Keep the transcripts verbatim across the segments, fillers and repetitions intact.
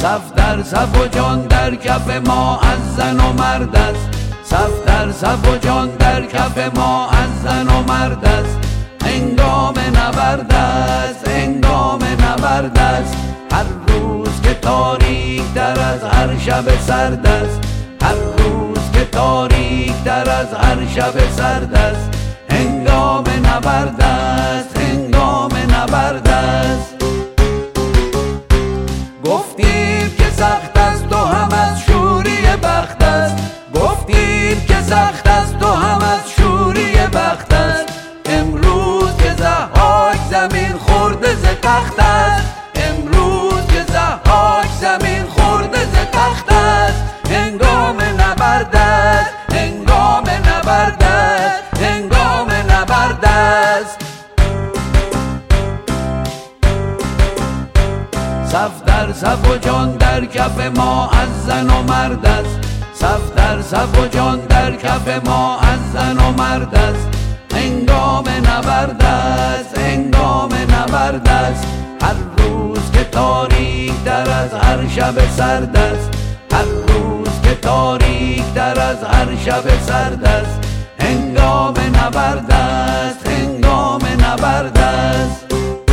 صف در صف و جان در کف ما از زن و مرد است. صف در صف و جان در کف ما از زن و مرد است. هنگام نبرد است، هنگام نبرد است. هر روز که تاریک در از هر شب سرد است. هر روز که تاریک در از هر شب سرد است. هنگام نبرد است، هنگام نبرد است. گفتیم که سخت است و هم از شوری بخت است. گفتیم که سخت است و هم از شوری بخت است. امروز که ضحاک زمین خورده ز تخت است. امروز که ضحاک زمین خورده ز تخت است. هنگام نبرد است، هنگام نبرد است، هنگام نبرد است. صف در صف و جان در کف ما از زن و مرد است. صف در صف و جان در کف ما از زن و مرد است. هنگام نبرد است، هنگام نبرد است. هر روز که تاریک در از هر شب سرد است. هر روز که تاریک در از هر شب سرد است. هنگام نبرد است، هنگام نبرد است.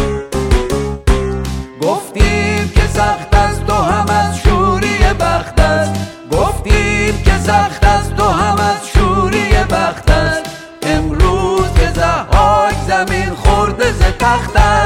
گفتیم که سخت است و هم از شوری بخت است. گفتیم که سخت است و هم از شوری بخت است. امروز که ضحاک زمین خورده ز تخت است.